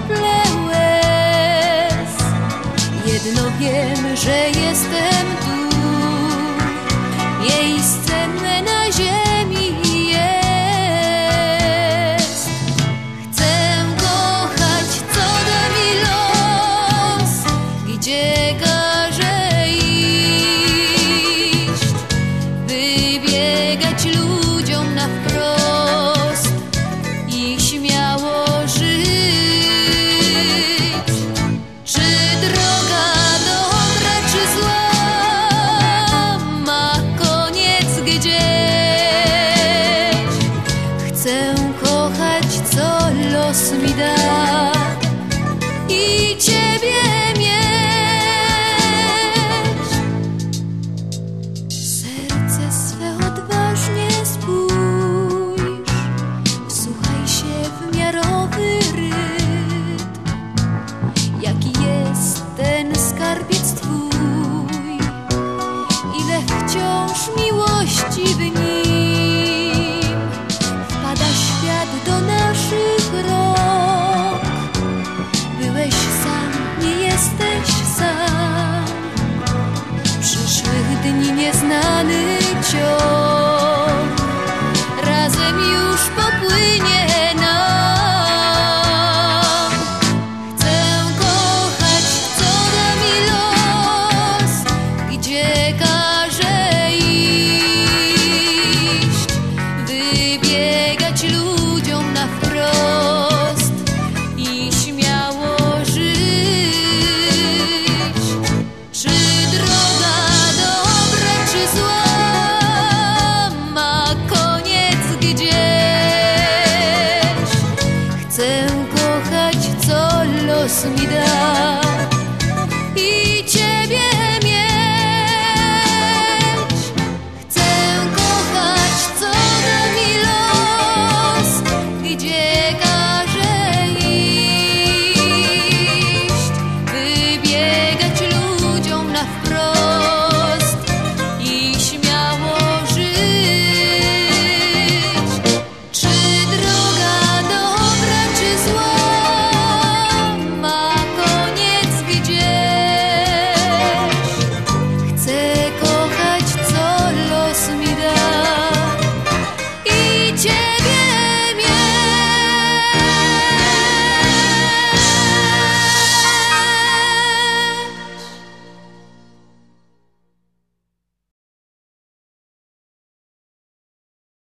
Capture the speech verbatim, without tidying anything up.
krople łez. Jedno wiem, że jestem tu, miejsce me na ziemi jest. Chcę kochać, co da mi los, gdzie każe iść, wybiegać ludziom na wprost i śmiało żyć. Czy droga dobra, czy zła ma koniec gdzieś? Chcę kochać, co los mi da i Ciebie mieć. Serce swe odważnie spójrz, wsłuchaj się w miarowy rytm. Jaki jest ten skarbiec Twój, ile wciąż miłości w nim. Wpada świat do naszych rąk. Byłeś sam, nie jesteś sam. Przyszłych dni nieznany ciąg razem już popłynie nam. Chcę kochać, co da mi los, gdzie każe iść, wybiegać ludziom na wprost i śmiało żyć. Czy droga dobra, czy zła ma koniec gdzieś? Chcę kochać, co los mi da